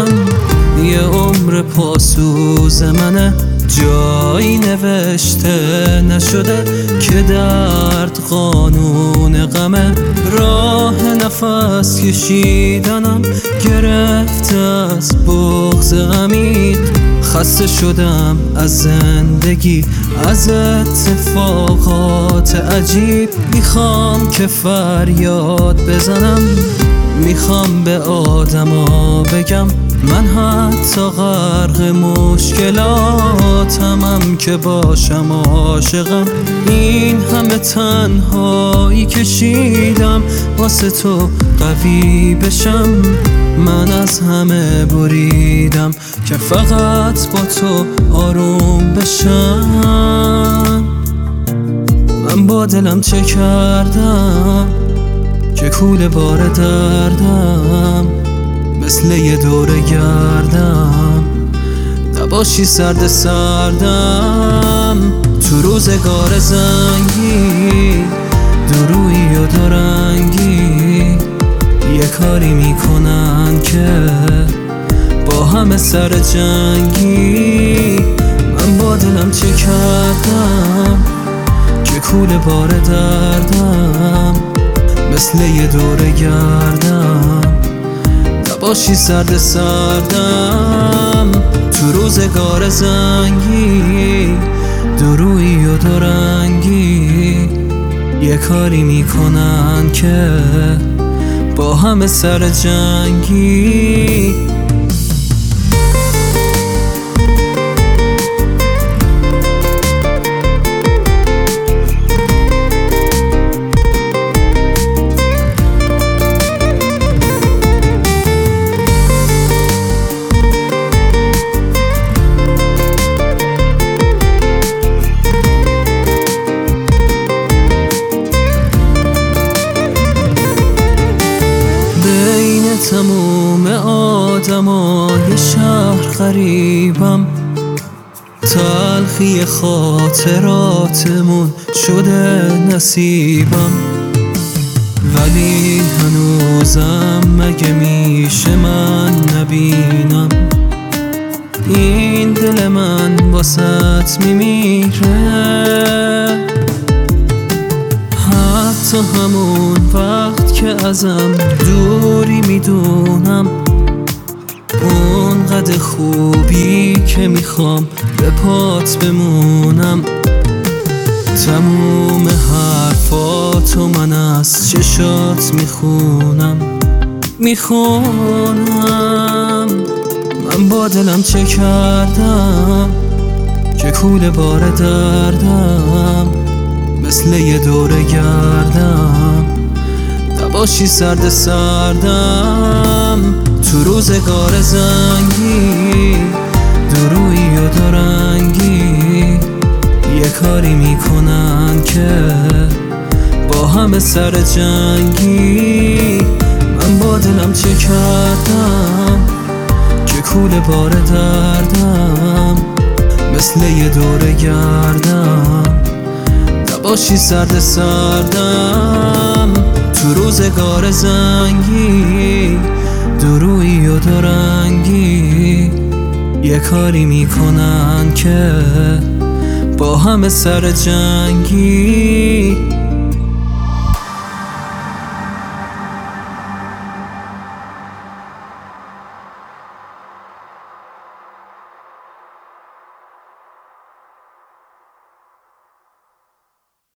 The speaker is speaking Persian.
یه عمر پاسوز منه، جایی نوشته نشده که درد قانون غمه. راه نفس کشیدنم گرفته از بغض غمید. خسته شدم از زندگی، از اتفاقات عجیب. میخوام که فریاد بزنم، میخوام به آدما بگم من حتی غرق مشکلاتمم که باشم عاشقم. این همه تنهایی کشیدم واسه تو قوی بشم. من از همه بریدم که فقط با تو آروم بشم. من با دلم چه کردم که کوله بار دردم، مثل یه دوره گردم نباشی سرد سردم. تو روزگار زنگی درویی و دورنگی یه کاری میکنن که با همه سر جنگی. من با دلم چه کردم که کوله بار دردم، مثل یه دوره گردم نباشی سرد سردم. تو روزگار زنگی درویی و دورنگی یه کاری میکنن که با همه سر جنگی. تموم آدمای شهر غریبم، تلخی خاطراتمون شده نصیبم. ولی هنوزم مگه میشه من نبینم این دل من واسط میمیره. حتی همون وقت که ازم دوری میدونم اونقدر خوبی که میخوام به پات بمونم. تموم حرفاتو من از چشات میخونم. من با دلم چه کردم که کوله بار دردم، مثل یه دوره گردم نباشی سرد سردم. تو روزگار زنگی درویی و دورنگی یه کاری میکنن که با همه سر جنگی. من با دلم چه کردم که کوله بار دردم، مثل یه دوره گردم نباشی سرد سردم. تو روزگار زنگی درویی و دورنگی یه کاری میکنن که با همه سر جنگی.